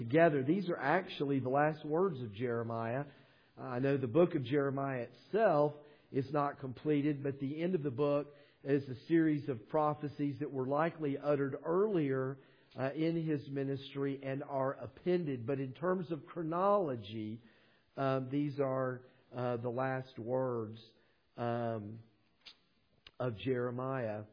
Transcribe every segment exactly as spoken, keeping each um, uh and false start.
together. These are actually the last words of Jeremiah. Uh, I know the book of Jeremiah itself is not completed, but the end of the book is a series of prophecies that were likely uttered earlier uh, in his ministry and are appended. But in terms of chronology, um, these are uh, the last words um, of Jeremiah.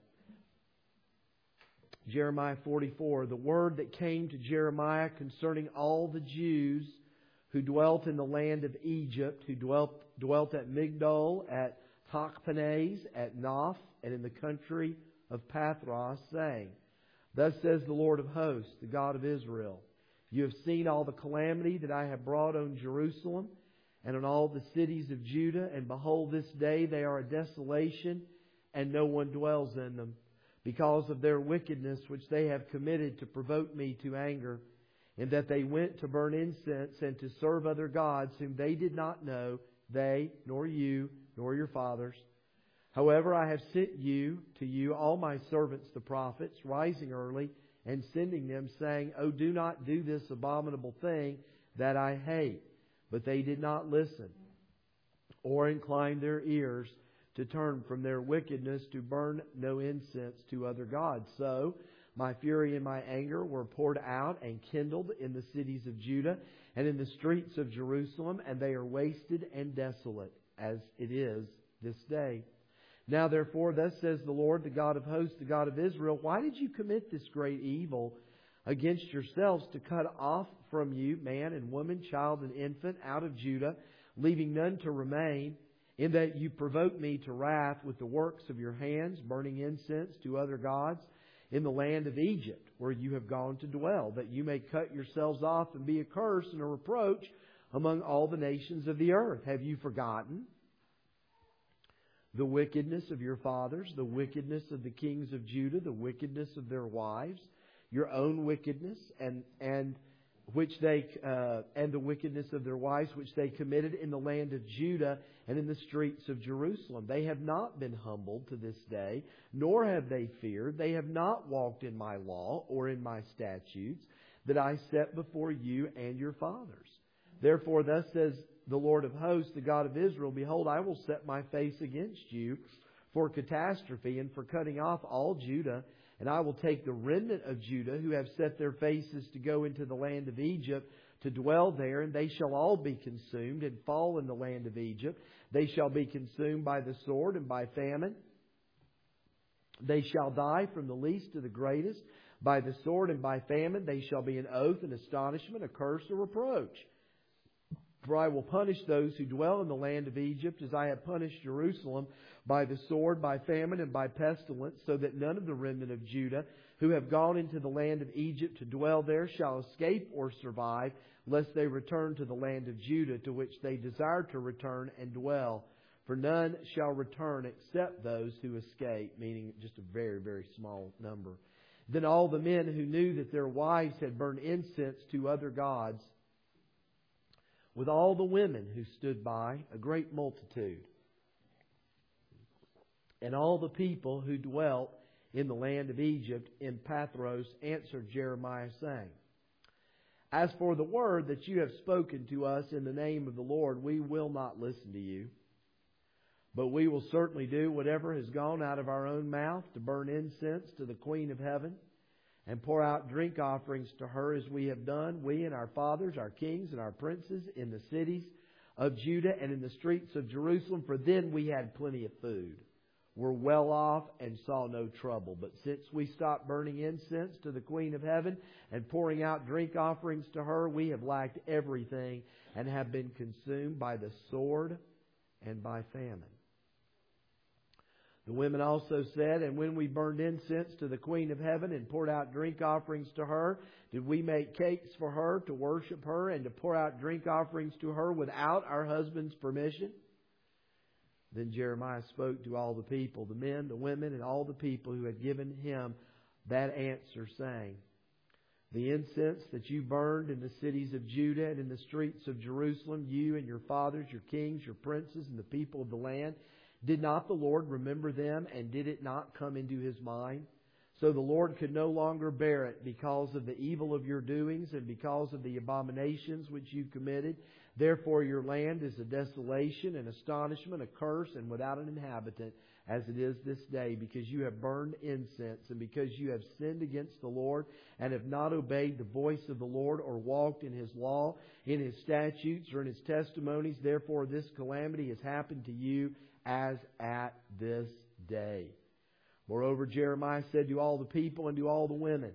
Jeremiah forty-four, the word that came to Jeremiah concerning all the Jews who dwelt in the land of Egypt, who dwelt dwelt at Migdol, at Tachpanhes, at Noph, and in the country of Pathros, saying, Thus says the Lord of hosts, the God of Israel, You have seen all the calamity that I have brought on Jerusalem and on all the cities of Judah, and behold, this day they are a desolation, and no one dwells in them, because of their wickedness which they have committed to provoke me to anger, in that they went to burn incense and to serve other gods whom they did not know, they, nor you, nor your fathers. However, I have sent you to you all my servants the prophets, rising early and sending them, saying, Oh, do not do this abominable thing that I hate. But they did not listen, or incline their ears to turn from their wickedness, to burn no incense to other gods. So my fury and my anger were poured out and kindled in the cities of Judah and in the streets of Jerusalem, and they are wasted and desolate, as it is this day. Now therefore, thus says the Lord, the God of hosts, the God of Israel, why did you commit this great evil against yourselves, to cut off from you man and woman, child and infant out of Judah, leaving none to remain, in that you provoke me to wrath with the works of your hands, burning incense to other gods in the land of Egypt, where you have gone to dwell, that you may cut yourselves off and be a curse and a reproach among all the nations of the earth. Have you forgotten the wickedness of your fathers, the wickedness of the kings of Judah, the wickedness of their wives, your own wickedness, and and which they uh, and the wickedness of their wives, which they committed in the land of Judah and in the streets of Jerusalem? They have not been humbled to this day, nor have they feared. They have not walked in my law or in my statutes that I set before you and your fathers. Therefore, thus says the Lord of hosts, the God of Israel, Behold, I will set my face against you for catastrophe and for cutting off all Judah. And I will take the remnant of Judah who have set their faces to go into the land of Egypt to dwell there, and they shall all be consumed and fall in the land of Egypt. They shall be consumed by the sword and by famine. They shall die from the least to the greatest. By the sword and by famine they shall be an oath and astonishment, a curse, a reproach. For I will punish those who dwell in the land of Egypt as I have punished Jerusalem, by the sword, by famine, and by pestilence, so that none of the remnant of Judah who have gone into the land of Egypt to dwell there shall escape or survive, lest they return to the land of Judah, to which they desire to return and dwell. For none shall return except those who escape, meaning just a very, very small number. Then all the men who knew that their wives had burned incense to other gods, with all the women who stood by, a great multitude, and all the people who dwelt in the land of Egypt in Pathros, answered Jeremiah, saying, As for the word that you have spoken to us in the name of the Lord, we will not listen to you. But we will certainly do whatever has gone out of our own mouth, to burn incense to the Queen of Heaven, and pour out drink offerings to her, as we have done, we and our fathers, our kings and our princes, in the cities of Judah and in the streets of Jerusalem. For then we had plenty of food, were well off, and saw no trouble. But since we stopped burning incense to the Queen of Heaven and pouring out drink offerings to her, we have lacked everything and have been consumed by the sword and by famine. The women also said, And when we burned incense to the Queen of Heaven and poured out drink offerings to her, did we make cakes for her to worship her and to pour out drink offerings to her without our husband's permission? Then Jeremiah spoke to all the people, the men, the women, and all the people who had given him that answer, saying, The incense that you burned in the cities of Judah and in the streets of Jerusalem, you and your fathers, your kings, your princes, and the people of the land, did not the Lord remember them, and did it not come into His mind? So the Lord could no longer bear it because of the evil of your doings and because of the abominations which you committed. Therefore your land is a desolation, an astonishment, a curse, and without an inhabitant, as it is this day, because you have burned incense, and because you have sinned against the Lord, and have not obeyed the voice of the Lord, or walked in His law, in His statutes, or in His testimonies. Therefore this calamity has happened to you as at this day. Moreover, Jeremiah said to all the people and to all the women,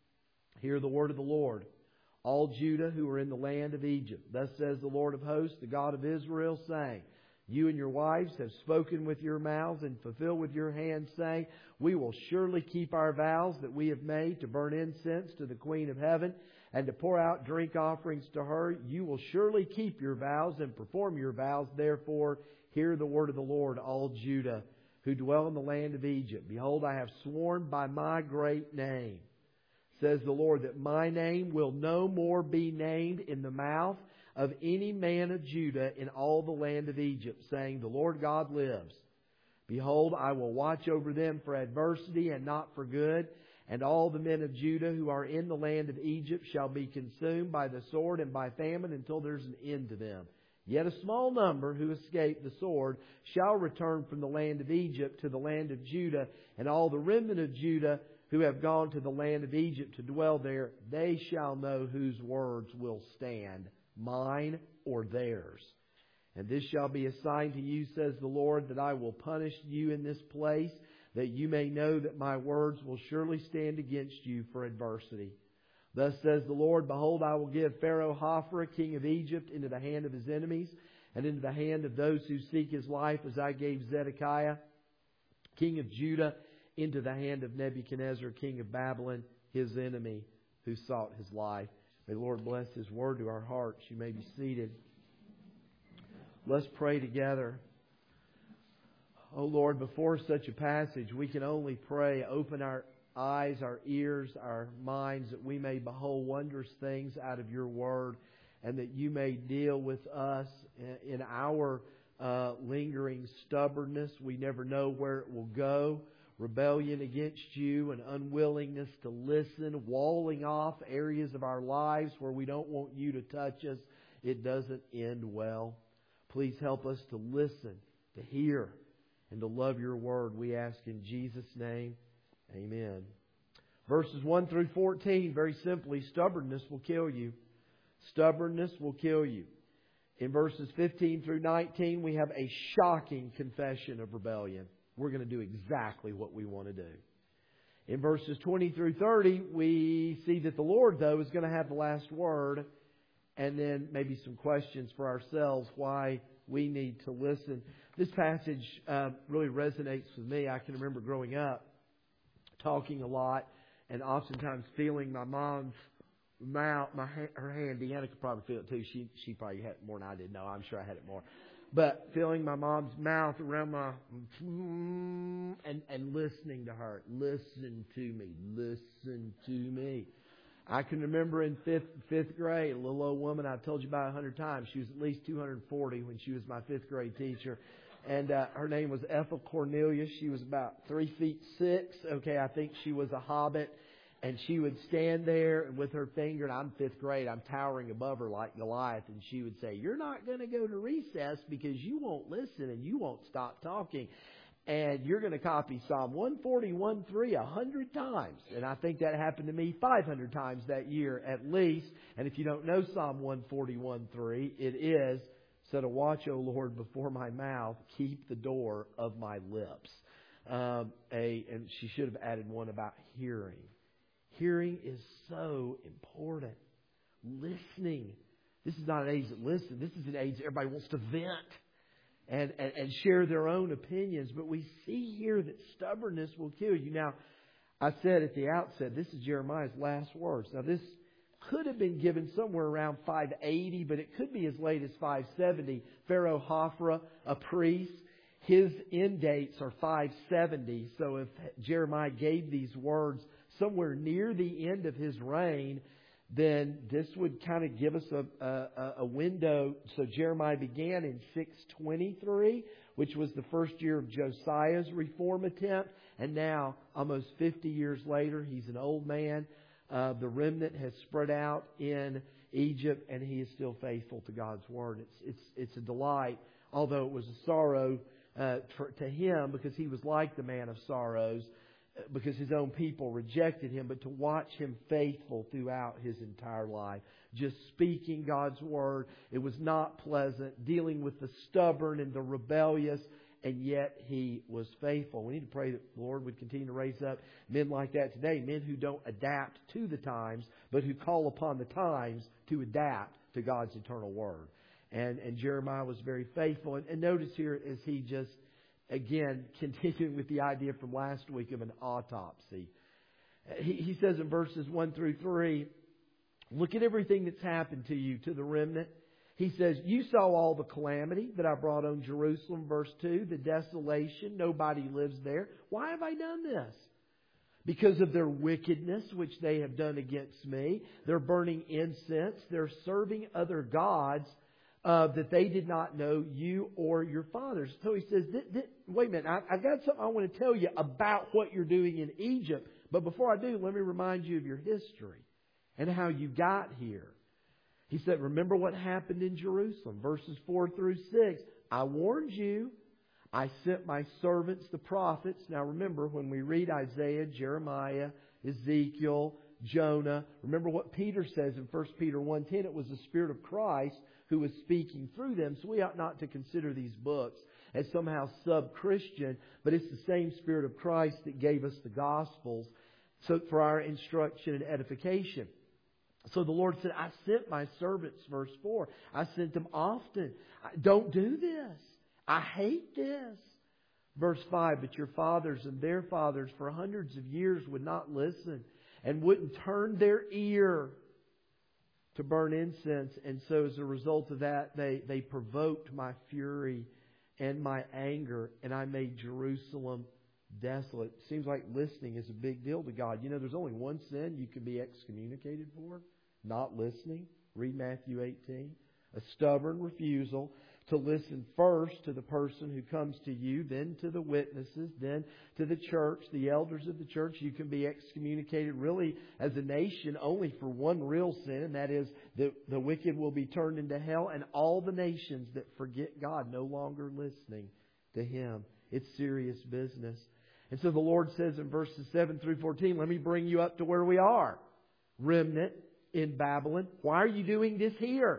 hear the word of the Lord, all Judah who are in the land of Egypt. Thus says the Lord of hosts, the God of Israel, saying, you and your wives have spoken with your mouths and fulfilled with your hands, saying, we will surely keep our vows that we have made to burn incense to the Queen of Heaven and to pour out drink offerings to her. You will surely keep your vows and perform your vows. Therefore, hear the word of the Lord, all Judah who dwell in the land of Egypt. Behold, I have sworn by my great name, says the Lord, that my name will no more be named in the mouth of any man of Judah in all the land of Egypt, saying, the Lord God lives. Behold, I will watch over them for adversity and not for good, and all the men of Judah who are in the land of Egypt shall be consumed by the sword and by famine until there's an end to them. Yet a small number who escape the sword shall return from the land of Egypt to the land of Judah, and all the remnant of Judah who have gone to the land of Egypt to dwell there, they shall know whose words will stand, mine or theirs. And this shall be a sign to you, says the Lord, that I will punish you in this place, that you may know that my words will surely stand against you for adversity. Thus says the Lord, behold, I will give Pharaoh Hophra, king of Egypt, into the hand of his enemies, and into the hand of those who seek his life, as I gave Zedekiah, king of Judah, into the hand of Nebuchadnezzar, king of Babylon, his enemy, who sought his life. May the Lord bless His word to our hearts. You may be seated. Let's pray together. Oh Lord, before such a passage, we can only pray, open our eyes, our ears, our minds, that we may behold wondrous things out of Your Word, and that You may deal with us in our uh, lingering stubbornness. We never know where it will go. Rebellion against You and unwillingness to listen, walling off areas of our lives where we don't want You to touch us. It doesn't end well. Please help us to listen, to hear, and to love Your Word. We ask in Jesus' name. Amen. Verses one through fourteen, very simply, stubbornness will kill you. Stubbornness will kill you. In verses fifteen through nineteen, we have a shocking confession of rebellion. We're going to do exactly what we want to do. In verses twenty through thirty, we see that the Lord, though, is going to have the last word, and then maybe some questions for ourselves why we need to listen. This passage uh, really resonates with me. I can remember growing up, talking a lot, and oftentimes feeling my mom's mouth, my her hand. Deanna could probably feel it too. She she probably had it more than I did. No, I'm sure I had it more. But feeling my mom's mouth around my and and listening to her, listen to me, listen to me. I can remember in fifth fifth grade, a little old woman I told you about a hundred times. She was at least two hundred forty when she was my fifth grade teacher. And uh, her name was Ethel Cornelius. She was about three feet six. Okay, I think she was a hobbit. And she would stand there with her finger, and I'm fifth grade, I'm towering above her like Goliath, and she would say, you're not going to go to recess because you won't listen and you won't stop talking. And you're going to copy Psalm one forty-one three a hundred times. And I think that happened to me five hundred times that year at least. And if you don't know Psalm one forty-one three, it is, set a watch, O Lord, before my mouth, keep the door of my lips. Um, a And she should have added one about hearing. Hearing is so important. Listening. This is not an age that listens. This is an age that everybody wants to vent and, and, and share their own opinions. But we see here that stubbornness will kill you. Now, I said at the outset, this is Jeremiah's last words. Now, this could have been given somewhere around five eighty, but it could be as late as five seventy. Pharaoh Hophra, a priest, his end dates are five seventy. So if Jeremiah gave these words somewhere near the end of his reign, then this would kind of give us a, a, a window. So Jeremiah began in six twenty-three, which was the first year of Josiah's reform attempt. And now, almost fifty years later, he's an old man. Uh, the remnant has spread out in Egypt, and he is still faithful to God's Word. It's it's it's a delight, although it was a sorrow uh, for, to him, because he was like the man of sorrows, because his own people rejected him, but to watch him faithful throughout his entire life, just speaking God's Word. It was not pleasant, dealing with the stubborn and the rebellious, and yet he was faithful. We need to pray that the Lord would continue to raise up men like that today, men who don't adapt to the times, but who call upon the times to adapt to God's eternal Word. And, and Jeremiah was very faithful. And, and notice here as he just, again, continuing with the idea from last week of an autopsy. He, he says in verses one through three, look at everything that's happened to you, to the remnant. He says, you saw all the calamity that I brought on Jerusalem, verse two, the desolation, nobody lives there. Why have I done this? Because of their wickedness, which they have done against me. They're burning incense. They're serving other gods uh, that they did not know, you or your fathers. So he says, th- th- wait a minute, I, I've got something I want to tell you about what you're doing in Egypt. But before I do, let me remind you of your history and how you got here. He said, remember what happened in Jerusalem. Verses four through six. I warned you. I sent my servants, the prophets. Now remember, when we read Isaiah, Jeremiah, Ezekiel, Jonah, remember what Peter says in First Peter one ten. It was the Spirit of Christ who was speaking through them. So we ought not to consider these books as somehow sub-Christian, but it's the same Spirit of Christ that gave us the Gospels so for our instruction and edification. So the Lord said, I sent my servants, verse four. I sent them often. Don't do this. I hate this. Verse five, but your fathers and their fathers for hundreds of years would not listen and wouldn't turn their ear to burn incense. And so as a result of that, they, they provoked my fury and my anger, and I made Jerusalem desolate. Seems like listening is a big deal to God. You know, there's only one sin you can be excommunicated for. Not listening. Read Matthew eighteen. A stubborn refusal to listen first to the person who comes to you, then to the witnesses, then to the church, the elders of the church. You can be excommunicated really as a nation only for one real sin, and that is that the wicked will be turned into hell, and all the nations that forget God no longer listening to Him. It's serious business. And so the Lord says in verses seven through fourteen, let me bring you up to where we are. Remnant in Babylon. Why are you doing this here?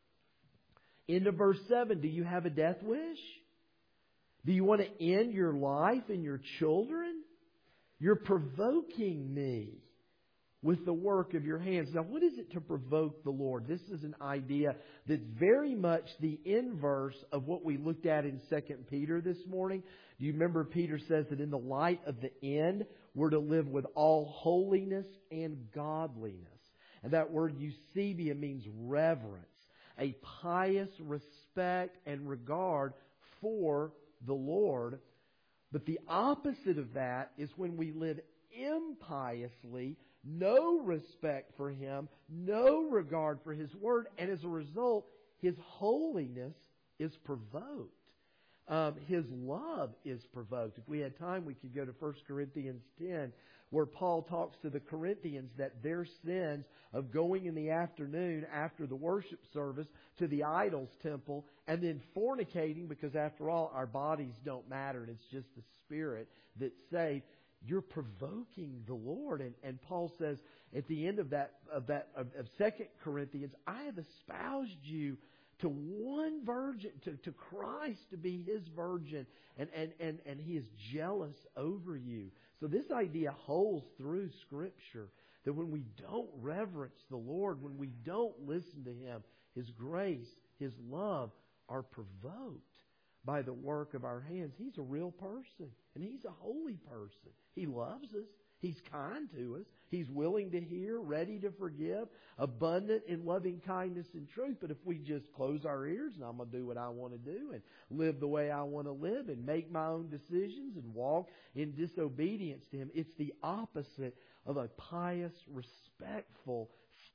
Into verse seven, do you have a death wish? Do you want to end your life and your children? You're provoking me with the work of your hands. Now, what is it to provoke the Lord? This is an idea that's very much the inverse of what we looked at in Second Peter this morning. Do you remember Peter says that in the light of the end, we're to live with all holiness and godliness. And that word eusebia means reverence, a pious respect and regard for the Lord. But the opposite of that is when we live impiously, no respect for Him, no regard for His Word, and as a result, His holiness is provoked. Um, His love is provoked. If we had time, we could go to First Corinthians ten, where Paul talks to the Corinthians that their sins of going in the afternoon after the worship service to the idol's temple and then fornicating, because after all, our bodies don't matter and it's just the Spirit that's saved. You're provoking the Lord. And, and Paul says at the end of that, of that, of, of Second Corinthians, I have espoused you to one virgin, to, to Christ, to be His virgin. And, and, and, and He is jealous over you. So this idea holds through Scripture, that when we don't reverence the Lord, when we don't listen to Him, His grace, His love are provoked by the work of our hands. He's a real person, and He's a holy person. He loves us. He's kind to us. He's willing to hear, ready to forgive, abundant in loving kindness and truth. But if we just close our ears and I'm going to do what I want to do and live the way I want to live and make my own decisions and walk in disobedience to Him, it's the opposite of a pious, respectful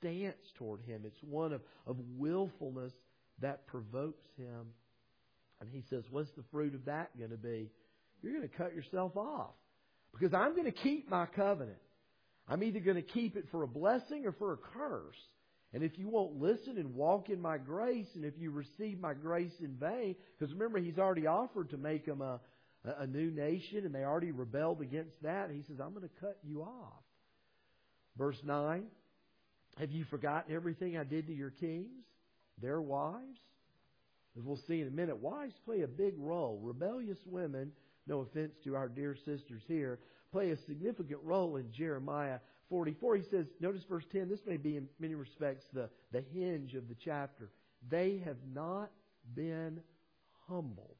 stance toward Him. It's one of, of willfulness that provokes Him. And He says, what's the fruit of that going to be? You're going to cut yourself off. Because I'm going to keep my covenant. I'm either going to keep it for a blessing or for a curse. And if you won't listen and walk in my grace, and if you receive my grace in vain, because remember, He's already offered to make them a, a new nation, and they already rebelled against that. He says, I'm going to cut you off. Verse nine, have you forgotten everything I did to your kings, their wives? As we'll see in a minute, wives play a big role. Rebellious women, no offense to our dear sisters here, play a significant role in Jeremiah forty-four. He says, notice verse ten, this may be in many respects the, the hinge of the chapter. They have not been humbled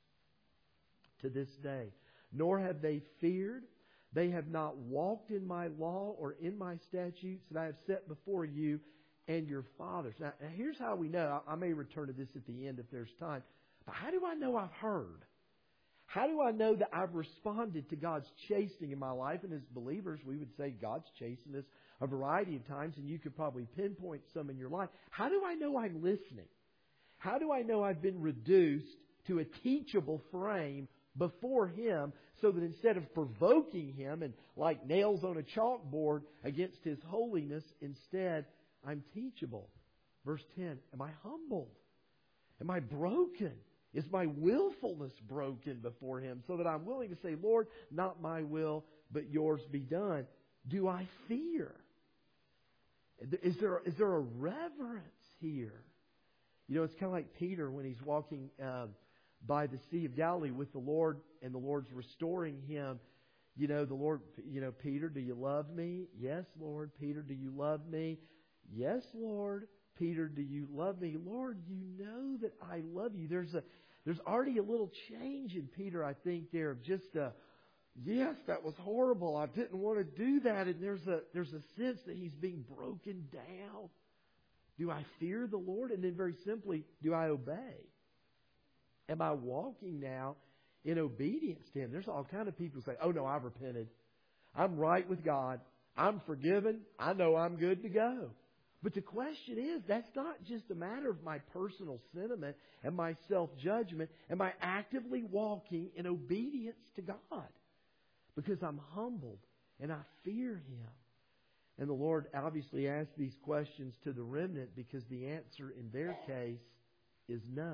to this day, nor have they feared. They have not walked in my law or in my statutes that I have set before you and your fathers. Now, here's how we know. I may return to this at the end if there's time. But how do I know I've heard? How do I know that I've responded to God's chastening in my life? And as believers, we would say God's chastened us a variety of times, and you could probably pinpoint some in your life. How do I know I'm listening? How do I know I've been reduced to a teachable frame before Him, so that instead of provoking Him and like nails on a chalkboard against His holiness, instead I'm teachable? Verse ten, am I humbled? Am I broken? Is my willfulness broken before Him, so that I'm willing to say, Lord, not my will, but yours be done? Do I fear? Is there, is there a reverence here? You know, it's kind of like Peter when he's walking um, by the Sea of Galilee with the Lord, and the Lord's restoring him. You know, the Lord, you know, Peter, do you love me? Yes, Lord. Peter, do you love me? Yes, Lord. Peter, do you love me? Lord, you know that I love you. There's a, there's already a little change in Peter, I think, there of just a, yes, that was horrible. I didn't want to do that. And there's a, there's a sense that he's being broken down. Do I fear the Lord? And then very simply, do I obey? Am I walking now in obedience to Him? There's all kind of people who say, oh no, I've repented. I'm right with God. I'm forgiven. I know I'm good to go. But the question is, that's not just a matter of my personal sentiment and my self-judgment. Am I actively walking in obedience to God? Because I'm humbled and I fear Him. And the Lord obviously asked these questions to the remnant because the answer in their case is no.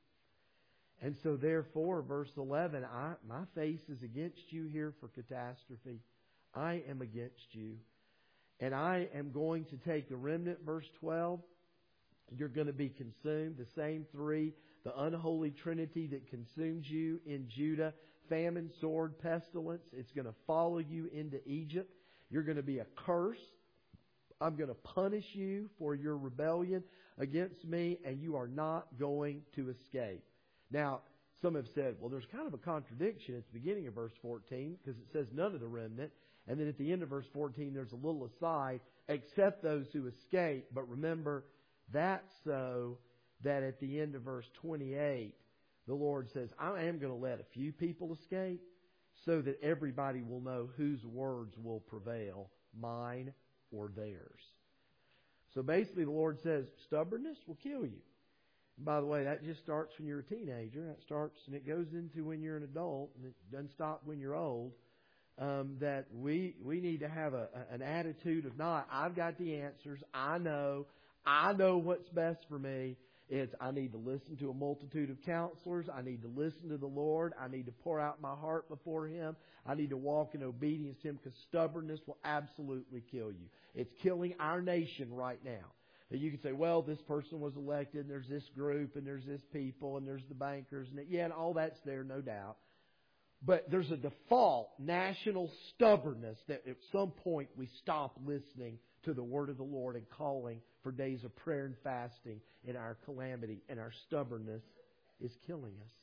And so therefore, verse eleven, I, my face is against you here for catastrophe. I am against you. And I am going to take the remnant, verse twelve. You're going to be consumed. The same three, the unholy trinity that consumes you in Judah. Famine, sword, pestilence. It's going to follow you into Egypt. You're going to be a curse. I'm going to punish you for your rebellion against me, and you are not going to escape. Now, some have said, well, there's kind of a contradiction at the beginning of verse fourteen because it says none of the remnant. And then at the end of verse fourteen, there's a little aside, except those who escape. But remember, that's so that at the end of verse twenty-eight, the Lord says, I am going to let a few people escape so that everybody will know whose words will prevail, mine or theirs. So basically the Lord says, stubbornness will kill you. And by the way, that just starts when you're a teenager. That starts and it goes into when you're an adult, and it doesn't stop when you're old. Um, that we we need to have a, a, an attitude of not, I've got the answers, I know, I know what's best for me. It's I need to listen to a multitude of counselors. I need to listen to the Lord. I need to pour out my heart before Him. I need to walk in obedience to Him, because stubbornness will absolutely kill you. It's killing our nation right now. That you can say, well, this person was elected, and there's this group, and there's this people, and there's the bankers, and it, yeah, and all that's there, no doubt. But there's a default national stubbornness that at some point we stop listening to the word of the Lord and calling for days of prayer and fasting in our calamity, and our stubbornness is killing us.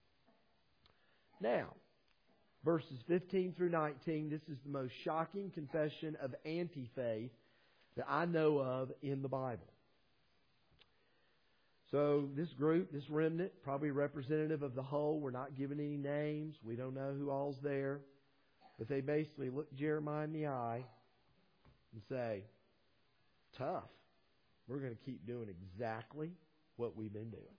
Now, verses fifteen through nineteen, this is the most shocking confession of anti-faith that I know of in the Bible. So this group, this remnant, probably representative of the whole. We're not given any names. We don't know who all's there. But they basically look Jeremiah in the eye and say, tough. We're going to keep doing exactly what we've been doing.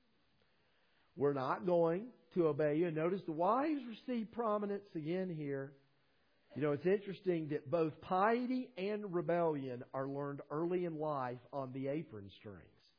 We're not going to obey you. And notice the wives receive prominence again here. You know, it's interesting that both piety and rebellion are learned early in life on the apron strings.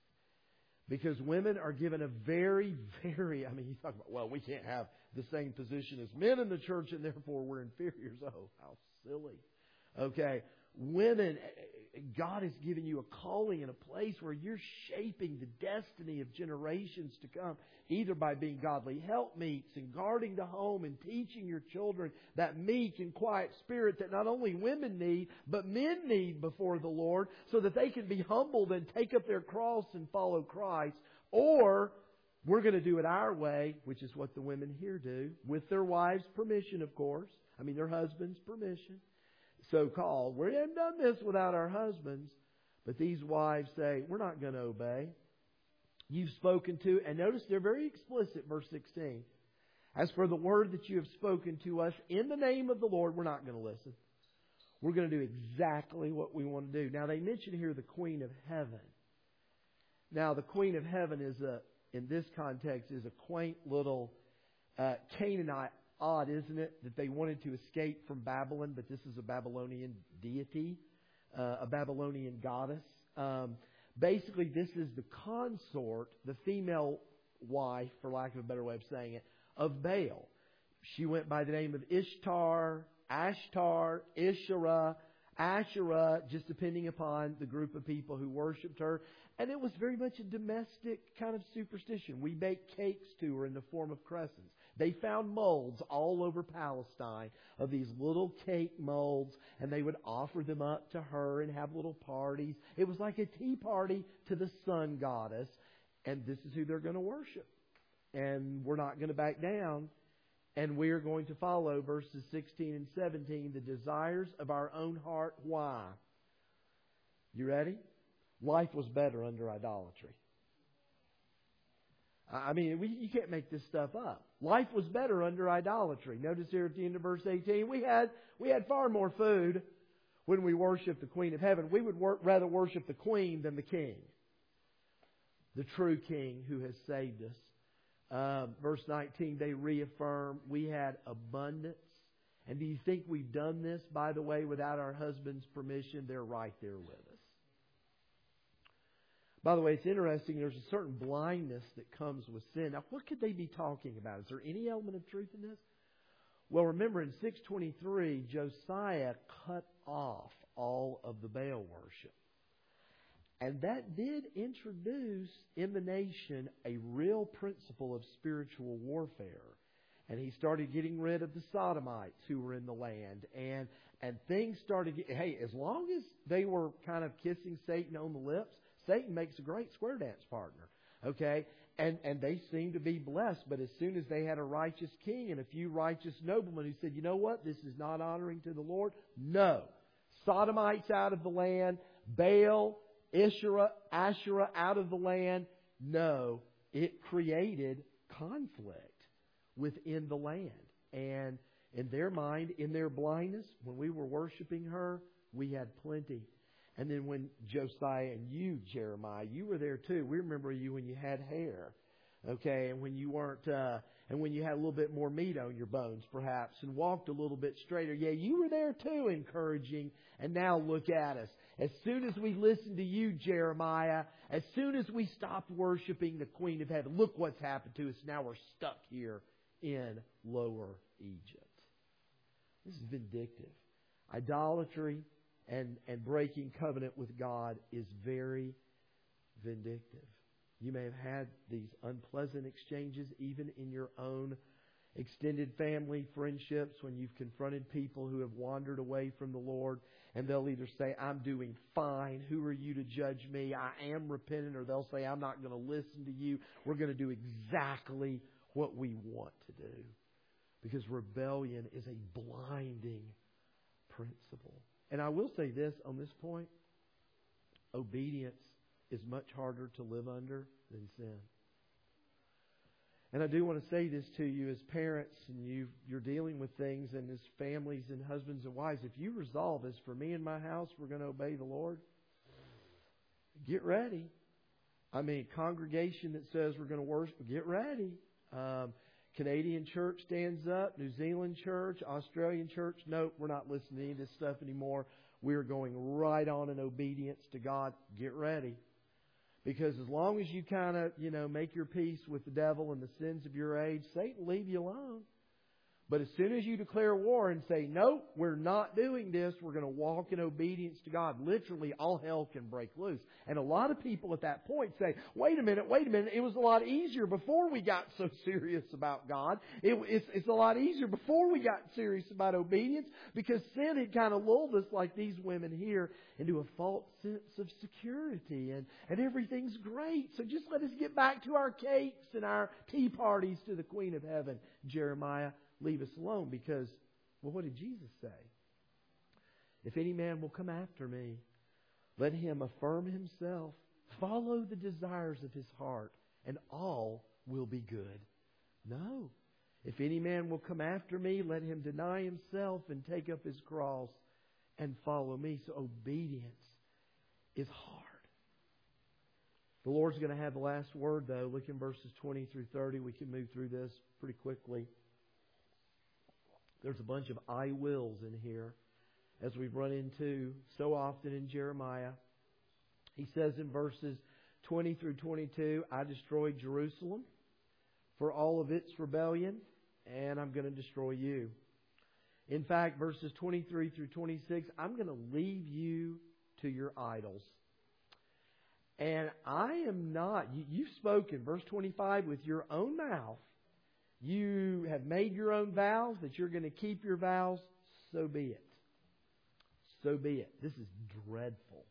Because women are given a very, very, I mean, you talk about, well, we can't have the same position as men in the church and therefore we're inferiors. Oh, how silly. Okay. Women, God has given you a calling and a place where you're shaping the destiny of generations to come, either by being godly helpmeets and guarding the home and teaching your children that meek and quiet spirit that not only women need, but men need before the Lord so that they can be humbled and take up their cross and follow Christ. Or we're going to do it our way, which is what the women here do, with their wives' permission, of course. I mean, their husbands' permission. So-called. We haven't done this without our husbands. But these wives say, we're not going to obey. You've spoken to, and notice they're very explicit, verse sixteen. As for the word that you have spoken to us in the name of the Lord, we're not going to listen. We're going to do exactly what we want to do. Now they mention here the Queen of Heaven. Now the Queen of Heaven is a, in this context, is a quaint little uh, Canaanite. Odd, isn't it, that they wanted to escape from Babylon, but this is a Babylonian deity, uh, a Babylonian goddess. Um, basically, this is the consort, the female wife, for lack of a better way of saying it, of Baal. She went by the name of Ishtar, Ashtar, Isharah, Asherah, just depending upon the group of people who worshipped her. And it was very much a domestic kind of superstition. We baked cakes to her in the form of crescents. They found molds all over Palestine of these little cake molds, and they would offer them up to her and have little parties. It was like a tea party to the sun goddess, and this is who they're going to worship. And we're not going to back down, and we're going to follow verses sixteen and seventeen, the desires of our own heart. Why? You ready? Life was better under idolatry. I mean, we, you can't make this stuff up. Life was better under idolatry. Notice here at the end of verse eighteen, we had we had far more food when we worshiped the Queen of Heaven. We would wor- rather worship the Queen than the King, the true King who has saved us. Uh, verse nineteen, they reaffirm we had abundance. And do you think we've done this, by the way, without our husband's permission? They're right there with us. By the way, it's interesting, there's a certain blindness that comes with sin. Now, what could they be talking about? Is there any element of truth in this? Well, remember in six twenty-three, Josiah cut off all of the Baal worship. And that did introduce in the nation a real principle of spiritual warfare. And he started getting rid of the Sodomites who were in the land. And, and things started getting, hey, as long as they were kind of kissing Satan on the lips, Satan makes a great square dance partner, okay? And and they seemed to be blessed. But as soon as they had a righteous king and a few righteous noblemen who said, you know what, this is not honoring to the Lord. No. Sodomites out of the land. Baal, Isharah, Asherah out of the land. No. It created conflict within the land. And in their mind, in their blindness, when we were worshiping her, we had plenty. And then when Josiah and you, Jeremiah, you were there too. We remember you when you had hair, okay, and when you weren't, uh, and when you had a little bit more meat on your bones, perhaps, and walked a little bit straighter. Yeah, you were there too, encouraging. And now look at us. As soon as we listened to you, Jeremiah, as soon as we stopped worshiping the Queen of Heaven, look what's happened to us. Now we're stuck here in Lower Egypt. This is vindictive. Idolatry And, and breaking covenant with God is very vindictive. You may have had these unpleasant exchanges even in your own extended family friendships when you've confronted people who have wandered away from the Lord, and they'll either say, I'm doing fine, who are you to judge me, I am repentant, or they'll say, I'm not going to listen to you, we're going to do exactly what we want to do. Because rebellion is a blinding principle. And I will say this on this point. Obedience is much harder to live under than sin. And I do want to say this to you as parents, and you, you're dealing with things, and as families and husbands and wives, if you resolve, as for me and my house, we're going to obey the Lord, get ready. I mean, congregation that says we're going to worship, get ready. Um, Canadian church stands up. New Zealand church, Australian church. No, we're not listening to any of this stuff anymore. We're going right on in obedience to God. Get ready. Because as long as you kind of, you know, make your peace with the devil and the sins of your age, Satan will leave you alone. But as soon as you declare war and say, no, we're not doing this, we're going to walk in obedience to God, literally all hell can break loose. And a lot of people at that point say, wait a minute, wait a minute, it was a lot easier before we got so serious about God. It, it's, it's a lot easier before we got serious about obedience, because sin had kind of lulled us, like these women here, into a false sense of security. And, and everything's great. So just let us get back to our cakes and our tea parties to the Queen of Heaven. Jeremiah, leave us alone, because, well, what did Jesus say? If any man will come after me, let him affirm himself, follow the desires of his heart, and all will be good. No. If any man will come after me, let him deny himself and take up his cross and follow me. So obedience is hard. The Lord's going to have the last word, though. Look in verses twenty through thirty. We can move through this pretty quickly. There's a bunch of I wills in here, as we've run into so often in Jeremiah. He says in verses twenty through twenty-two, I destroyed Jerusalem for all of its rebellion, and I'm going to destroy you. In fact, verses twenty-three through twenty-six, I'm going to leave you to your idols. And I am not, you, you've spoken, verse twenty-five, with your own mouth. You have made your own vows that you're going to keep your vows. So be it. So be it. This is dreadful.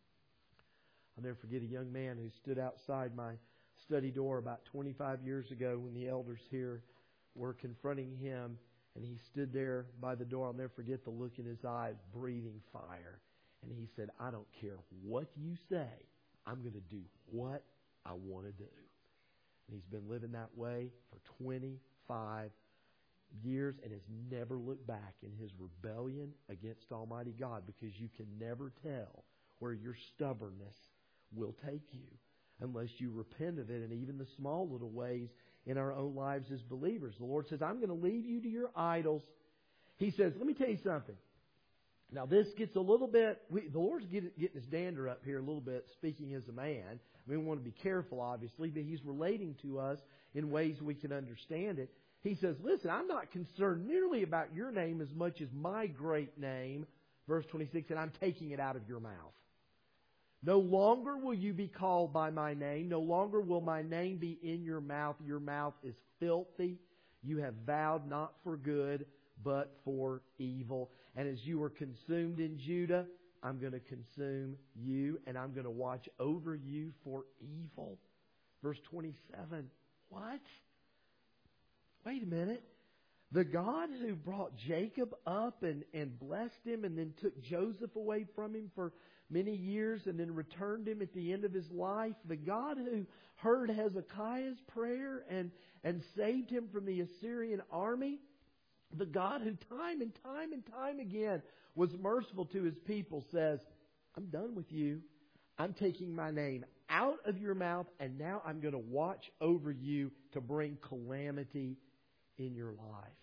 I'll never forget a young man who stood outside my study door about twenty-five years ago when the elders here were confronting him. And he stood there by the door. I'll never forget the look in his eyes, breathing fire. And he said, I don't care what you say. I'm going to do what I want to do. And he's been living that way for twenty-five years and has never looked back in his rebellion against Almighty God, because you can never tell where your stubbornness will take you unless you repent of it, and even the small little ways in our own lives as believers. The Lord says, I'm going to leave you to your idols. He says, let me tell you something. Now this gets a little bit, we, the Lord's getting, getting his dander up here a little bit, speaking as a man. We want to be careful, obviously, but He's relating to us in ways we can understand it. He says, listen, I'm not concerned nearly about your name as much as my great name, verse twenty-six, and I'm taking it out of your mouth. No longer will you be called by my name. No longer will my name be in your mouth. Your mouth is filthy. You have vowed not for good, but for evil. And as you were consumed in Judah, I'm going to consume you, and I'm going to watch over you for evil. Verse twenty-seven. What? Wait a minute. The God who brought Jacob up and, and blessed him and then took Joseph away from him for many years and then returned him at the end of his life. The God who heard Hezekiah's prayer and, and saved him from the Assyrian army. The God who time and time and time again was merciful to His people says, I'm done with you. I'm taking my name out of your mouth, and now I'm going to watch over you to bring calamity in your life.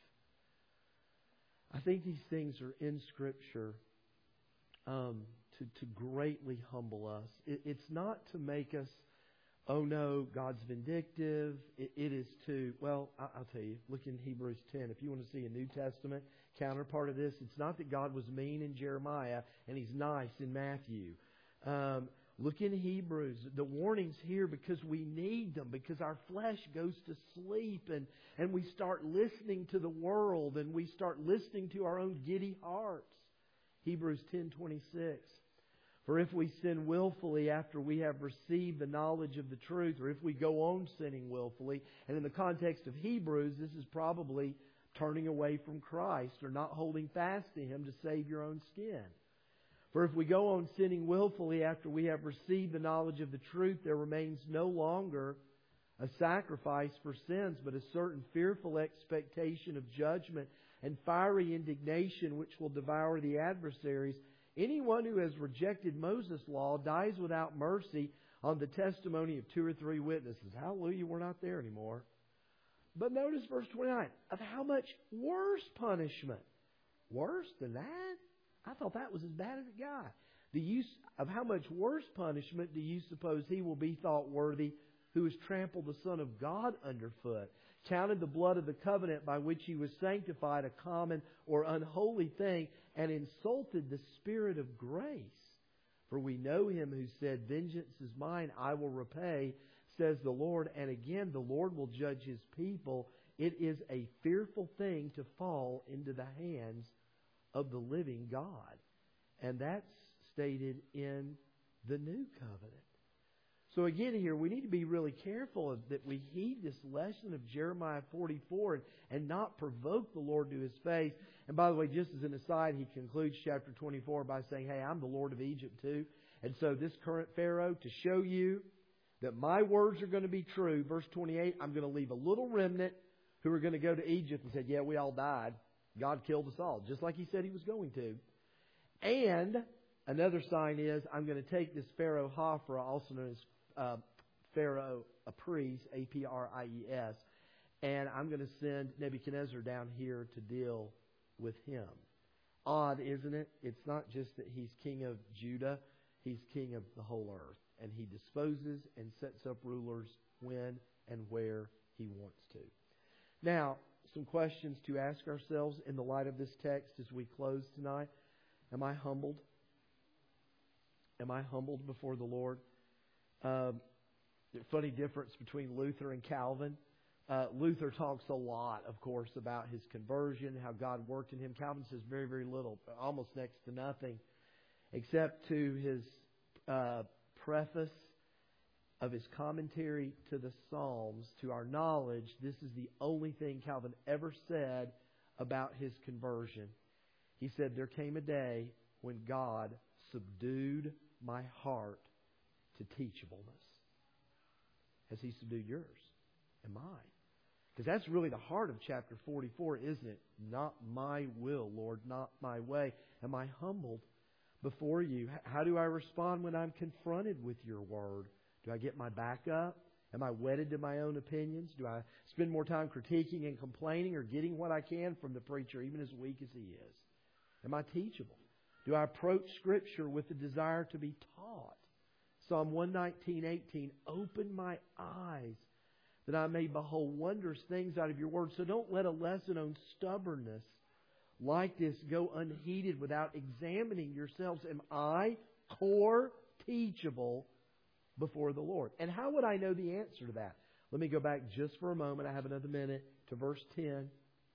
I think these things are in Scripture um, to, to greatly humble us. It, it's not to make us, oh no, God's vindictive. It, it is to, well, I, I'll tell you, look in Hebrews ten. If you want to see a New Testament counterpart of this, it's not that God was mean in Jeremiah and He's nice in Matthew. Um, look in Hebrews. The warning's here because we need them, because our flesh goes to sleep and, and we start listening to the world and we start listening to our own giddy hearts. Hebrews ten twenty-six. For if we sin willfully after we have received the knowledge of the truth, or if we go on sinning willfully, and in the context of Hebrews, this is probably turning away from Christ or not holding fast to Him to save your own skin. For if we go on sinning willfully after we have received the knowledge of the truth, there remains no longer a sacrifice for sins, but a certain fearful expectation of judgment and fiery indignation which will devour the adversaries. Anyone who has rejected Moses' law dies without mercy on the testimony of two or three witnesses. Hallelujah, we're not there anymore. But notice verse twenty-nine. Of how much worse punishment? Worse than that? I thought that was as bad as it got. Do you, of how much worse punishment do you suppose he will be thought worthy who has trampled the Son of God underfoot, counted the blood of the covenant by which he was sanctified a common or unholy thing, and insulted the Spirit of grace? For we know him who said, vengeance is mine, I will repay, says the Lord. And again, the Lord will judge his people. It is a fearful thing to fall into the hands of the living God. And that's stated in the New Covenant. So again here, we need to be really careful that we heed this lesson of Jeremiah forty-four and, and not provoke the Lord to His face. And by the way, just as an aside, he concludes chapter twenty-four by saying, hey, I'm the Lord of Egypt too. And so this current Pharaoh, to show you that my words are going to be true, verse twenty-eight, I'm going to leave a little remnant who are going to go to Egypt and say, yeah, we all died. God killed us all, just like He said He was going to. And another sign is, I'm going to take this Pharaoh Hophra, also known as uh, Pharaoh Apries, A P R I E S, and I'm going to send Nebuchadnezzar down here to deal with him. Odd, isn't it? It's not just that he's king of Judah, he's king of the whole earth. And he disposes and sets up rulers when and where he wants to. Now, some questions to ask ourselves in the light of this text as we close tonight. Am I humbled? Am I humbled before the Lord? Um, funny difference between Luther and Calvin. Uh, Luther talks a lot, of course, about his conversion, how God worked in him. Calvin says very, very little, almost next to nothing, except to his uh, preface of his commentary to the Psalms. To our knowledge, this is the only thing Calvin ever said about his conversion. He said, there came a day when God subdued my heart to teachableness. Has He subdued yours and mine? Because that's really the heart of chapter forty-four, isn't it? Not my will, Lord, not my way. Am I humbled before You? How do I respond when I'm confronted with Your Word? Do I get my back up? Am I wedded to my own opinions? Do I spend more time critiquing and complaining or getting what I can from the preacher, even as weak as he is? Am I teachable? Do I approach Scripture with the desire to be taught? Psalm one nineteen, eighteen, open my eyes that I may behold wondrous things out of Your Word. So don't let a lesson on stubbornness like this go unheeded without examining yourselves. Am I core teachable before the Lord? And how would I know the answer to that? Let me go back just for a moment. I have another minute to verse ten.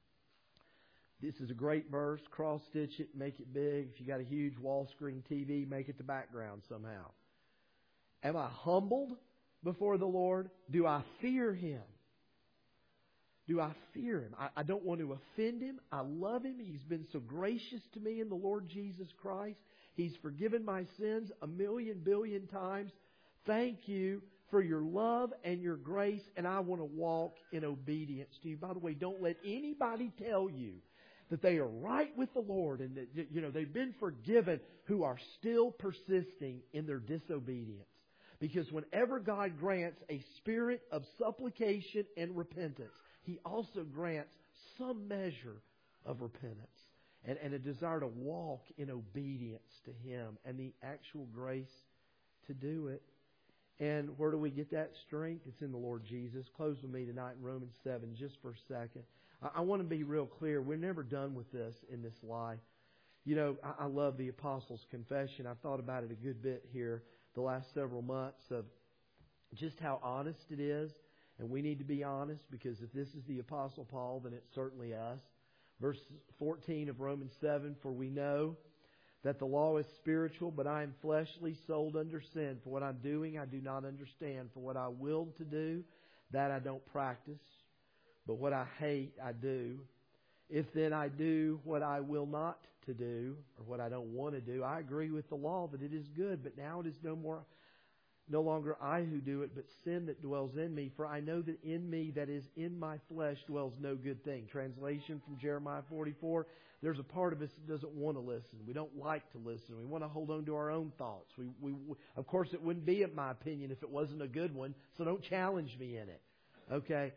This is a great verse. Cross-stitch it, make it big. If you got a huge wall screen T V, make it the background somehow. Am I humbled before the Lord? Do I fear Him? Do I fear Him? I, I don't want to offend Him. I love Him. He's been so gracious to me in the Lord Jesus Christ. He's forgiven my sins a million billion times. Thank You for Your love and Your grace, and I want to walk in obedience to You. By the way, don't let anybody tell you that they are right with the Lord and that, you know, they've been forgiven who are still persisting in their disobedience. Because whenever God grants a spirit of supplication and repentance, He also grants some measure of repentance and, and a desire to walk in obedience to Him and the actual grace to do it. And where do we get that strength? It's in the Lord Jesus. Close with me tonight in Romans seven just for a second. I, I want to be real clear. We're never done with this in this life. You know, I, I love the Apostles' Confession. I've thought about it a good bit here the last several months of just how honest it is. And we need to be honest, because if this is the Apostle Paul, then it's certainly us. Verse fourteen of Romans seven, for we know that the law is spiritual, but I am fleshly, sold under sin. For what I'm doing, I do not understand. For what I willed to do, that I don't practice. But what I hate, I do. If then I do what I will not to do, or what I don't want to do, I agree with the law that it is good. But now it is no more no longer I who do it, but sin that dwells in me. For I know that in me, that is in my flesh, dwells no good thing. Translation from Jeremiah forty-four. There's a part of us that doesn't want to listen. We don't like to listen. We want to hold on to our own thoughts. We, we, of course, it wouldn't be, in my opinion, if it wasn't a good one. So don't challenge me in it. Okay?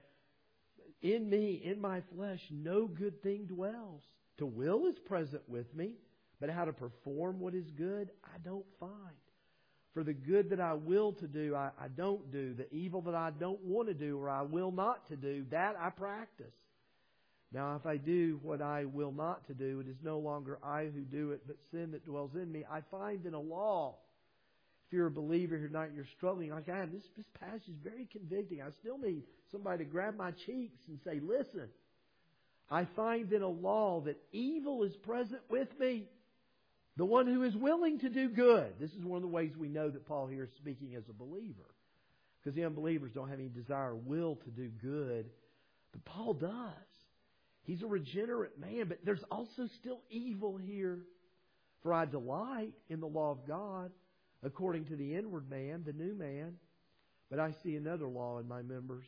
In me, in my flesh, no good thing dwells. To will is present with me, but how to perform what is good, I don't find. For the good that I will to do, I, I don't do. The evil that I don't want to do or I will not to do, that I practice. Now, if I do what I will not to do, it is no longer I who do it, but sin that dwells in me. I find in a law. If you're a believer here tonight, you're struggling. Like, God, this, this passage is very convicting. I still need somebody to grab my cheeks and say, listen, I find in a law that evil is present with me. The one who is willing to do good. This is one of the ways we know that Paul here is speaking as a believer. Because the unbelievers don't have any desire or will to do good. But Paul does. He's a regenerate man, but there's also still evil here. For I delight in the law of God, according to the inward man, the new man. But I see another law in my members.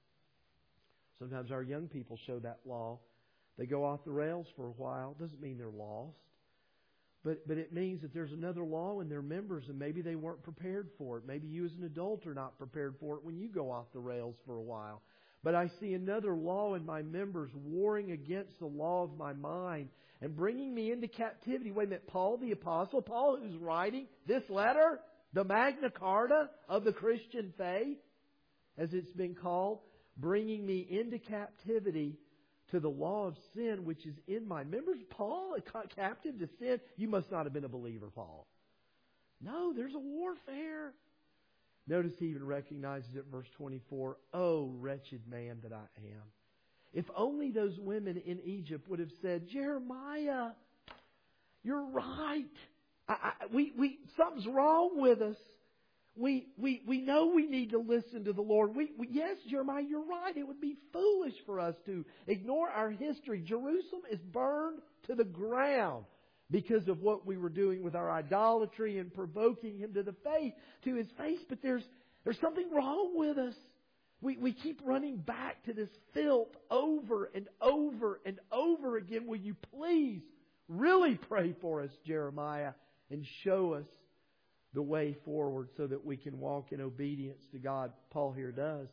Sometimes our young people show that law. They go off the rails for a while. Doesn't mean they're lost. But but it means that there's another law in their members, and maybe they weren't prepared for it. Maybe you as an adult are not prepared for it when you go off the rails for a while. But I see another law in my members warring against the law of my mind and bringing me into captivity. Wait a minute, Paul the Apostle, Paul who's writing this letter, the Magna Carta of the Christian faith, as it's been called, bringing me into captivity to the law of sin which is in my members. Paul, a captive to sin? You must not have been a believer, Paul. No, there's a warfare. Notice he even recognizes it, verse twenty-four. Oh, wretched man that I am. If only those women in Egypt would have said, Jeremiah, you're right. I, I, we, we, something's wrong with us. We, we, we know we need to listen to the Lord. We, we, yes, Jeremiah, you're right. It would be foolish for us to ignore our history. Jerusalem is burned to the ground because of what we were doing with our idolatry and provoking Him to the faith, to His face. But there's, there's something wrong with us. We, we keep running back to this filth over and over and over again. Will you please really pray for us, Jeremiah, and show us the way forward so that we can walk in obedience to God? Paul here does.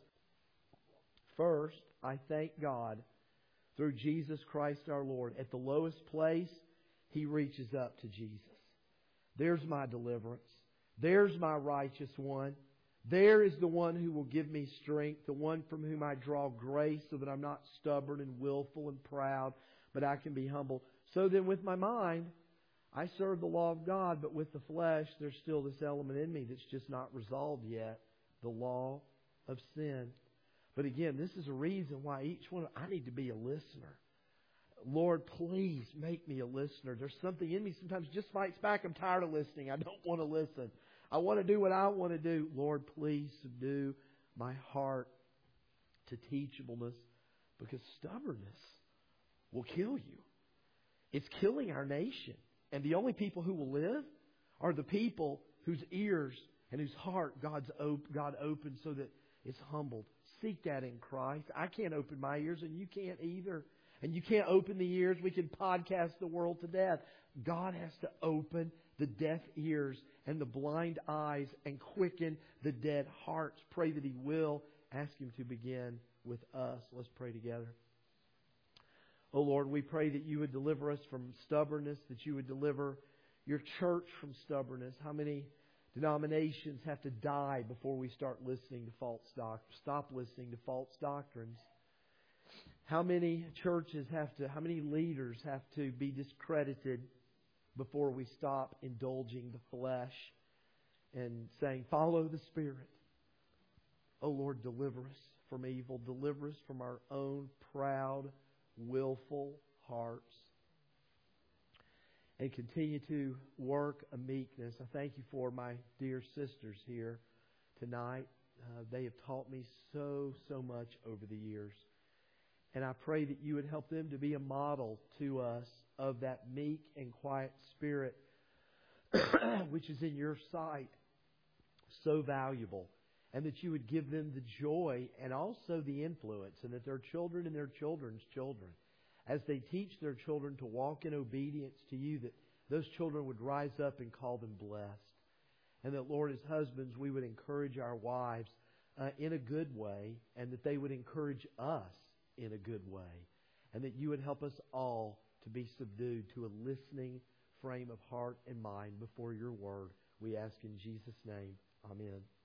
First, I thank God through Jesus Christ our Lord. At the lowest place, He reaches up to Jesus. There's my deliverance. There's my righteous one. There is the one who will give me strength, the one from whom I draw grace so that I'm not stubborn and willful and proud, but I can be humble. So then with my mind, I serve the law of God, but with the flesh, there's still this element in me that's just not resolved yet, the law of sin. But again, this is a reason why each one, I need to be a listener. Lord, please make me a listener. There's something in me sometimes just fights back. I'm tired of listening. I don't want to listen. I want to do what I want to do. Lord, please subdue my heart to teachableness, because stubbornness will kill you. It's killing our nation. And the only people who will live are the people whose ears and whose heart God's op- God opens so that it's humbled. Seek that in Christ. I can't open my ears, and you can't either. And you can't open the ears. We can podcast the world to death. God has to open the deaf ears and the blind eyes and quicken the dead hearts. Pray that He will. Ask Him to begin with us. Let's pray together. Oh Lord, we pray that You would deliver us from stubbornness, that You would deliver Your church from stubbornness. How many denominations have to die before we start listening to false doctrines? Stop listening to false doctrines. How many churches have to, how many leaders have to be discredited before we stop indulging the flesh and saying, follow the Spirit? Oh Lord, deliver us from evil. Deliver us from our own proud, willful hearts. And continue to work a meekness. I thank You for my dear sisters here tonight. Uh, they have taught me so, so much over the years. And I pray that You would help them to be a model to us of that meek and quiet spirit which is in Your sight, so valuable, and that you would give them the joy and also the influence, and that their children and their children's children, as they teach their children to walk in obedience to you, that those children would rise up and call them blessed. And that, Lord, as husbands, we would encourage our wives uh, in a good way, and that they would encourage us in a good way. And that you would help us all to be subdued to a listening frame of heart and mind before your word. We ask in Jesus' name. Amen.